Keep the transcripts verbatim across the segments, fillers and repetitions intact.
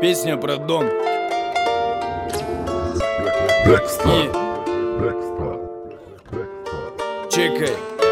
Песня про дом. И... Чекай.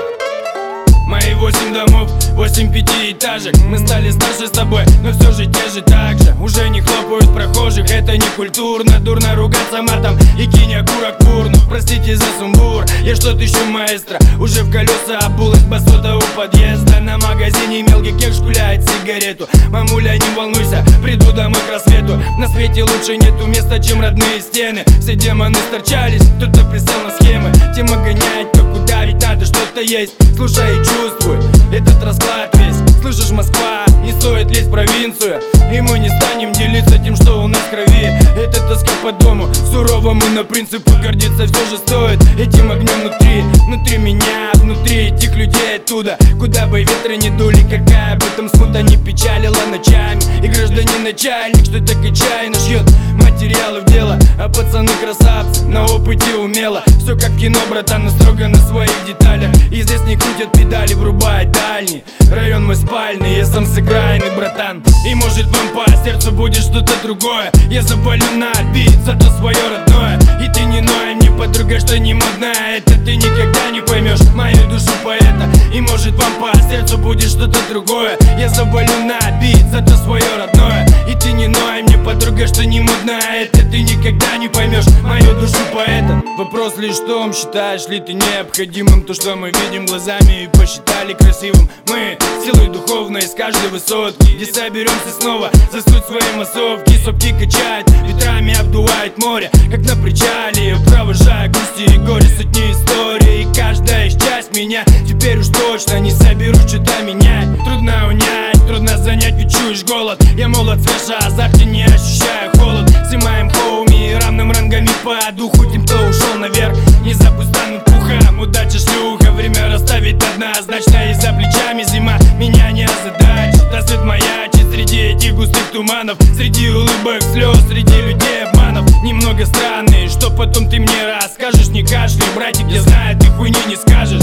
Мои восемь домов, восемь пятиэтажек. Мы стали старше с тобой, но все же те же так же. Уже не хлопают прохожих, это не культурно. Дурно ругаться матом и кинь окурок в урну. Простите за сумбур, я что-то ищу маэстро. Уже в колеса обулась басота у подъезда. На магазине мелкий кекш гуляет сигарету. Мамуля, не волнуйся, приду домой к рассвету. На свете лучше нету места, чем родные стены. Все демоны сторчались, кто-то присел на схемы. Тема гоняет, то куда, ведь надо что-то есть. Слушай и чувствуй этот расклад весь. Слышишь, Москва, не стоит лезть в провинцию. И мы не станем делиться тем, что у нас в крови. Это тоска по дому, суровому, на принципы гордиться все же стоит. Этим огнем внутри, внутри меня, внутри этих людей оттуда. Куда бы ветры не дули, какая об этом смута не печалила ночами. И гражданин начальник, что так отчаянно шьет материалы в дело. А пацаны красавцы, на опыте умело. Все как кино, братан, но строго на своих деталях. И здесь не крутят педали, врубают дальний. Район мой спальный, я сам сыграйный, братан. И может вам по сердцу будет что-то другое. Я запалю на бит, зато свое родное. И ты не ной мне, подруга, что не модная. Это ты никогда не поймешь мою душу поэта. И может вам по сердцу будет что-то другое. Я запалю на бит, зато свое родное. И ты не ной мне, подруга, что не модная. Это ты никогда не поймешь мою душу поэта. Вопрос лишь в том, считаешь ли ты необходимым то, что мы видим глазами и посчитали красивым. Мы силой духовной с каждой высотки, где соберемся снова за суть своей массовки. Сопки качает, ветрами обдувает море, как на причале, провожая грусти и горе, сотни историй. И каждая из часть меня теперь уж точно не соберу что-то менять. Трудно унять, трудно занять, ведь чуешь голод. Я молод, свеж, а азарте не ощущаю холод. Снимаем хоуми равным рангами по духу. Тем, кто ушел наверх, не забудь станут пухом. Удача шлюха, время расставить однозначно. И за плечами зима меня не озадачит. Рассвет маячит среди этих густых туманов, среди улыбок, слез, среди людей обманов. Немного странные, что потом ты мне расскажешь. Не кашляй, братик, я знаю, ты хуйни не скажешь.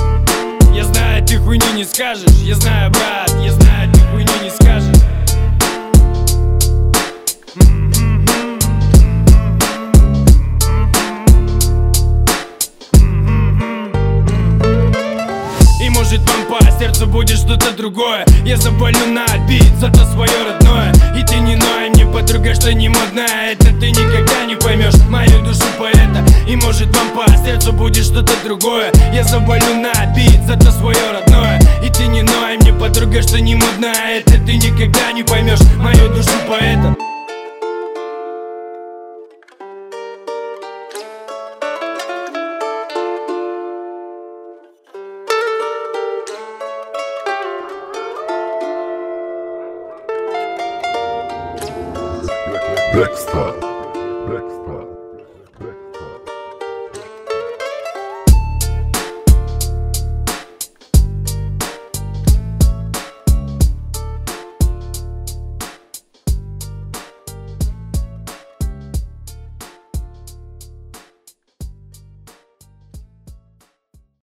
Я знаю, ты хуйни не скажешь. Я знаю, брат, я знаю, ты хуйни не скажешь. Может вам по сердцу будет что-то другое. Я запалю на бит, зато свое родное. И ты не ной мне, подруга, что не модная. Это ты никогда не поймешь мою душу поэта. И может вам по сердцу будет что-то другое. Я запалю на бит, зато свое родное. И ты не ной мне, подруга, что не модная. Это ты никогда не поймешь мою душу поэта. Dexter.